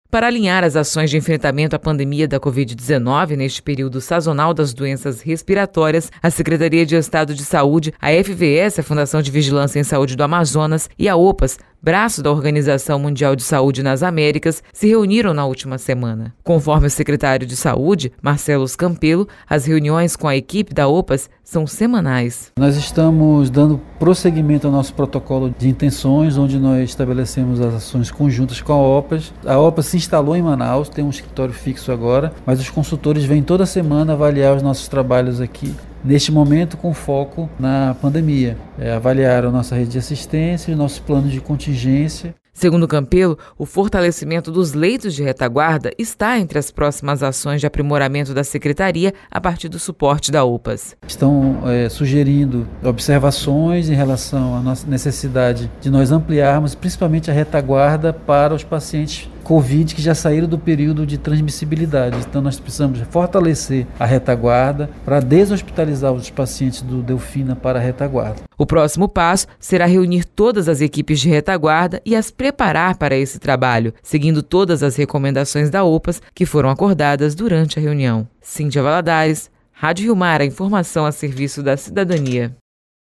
Para alinhar as ações de enfrentamento à pandemia da Covid-19 neste período sazonal das doenças respiratórias, a Secretaria de Estado de Saúde, a FVS, a Fundação de Vigilância em Saúde do Amazonas, e a OPAS, braço da Organização Mundial de Saúde nas Américas, se reuniram na última semana. Conforme o secretário de Saúde, Marcelo Campelo, as reuniões com a equipe da OPAS são semanais. Nós estamos dando prosseguimento ao nosso protocolo de intenções, onde nós estabelecemos as ações conjuntas com a OPAS. A OPAS se instalou em Manaus, tem um escritório fixo agora, mas os consultores vêm toda semana avaliar os nossos trabalhos aqui. Neste momento, com foco na pandemia, avaliar a nossa rede de assistência e os nossos planos de contingência. Segundo Campelo, o fortalecimento dos leitos de retaguarda está entre as próximas ações de aprimoramento da Secretaria a partir do suporte da OPAS. Estão sugerindo observações em relação à nossa necessidade de nós ampliarmos principalmente a retaguarda para os pacientes Covid que já saíram do período de transmissibilidade. Então nós precisamos fortalecer a retaguarda para deshospitalizar os pacientes do Delfina para a retaguarda. O próximo passo será reunir todas as equipes de retaguarda e as preparar para esse trabalho, seguindo todas as recomendações da OPAS que foram acordadas durante a reunião. Cíntia Valadares, Rádio Rio Mar, a informação a serviço da cidadania.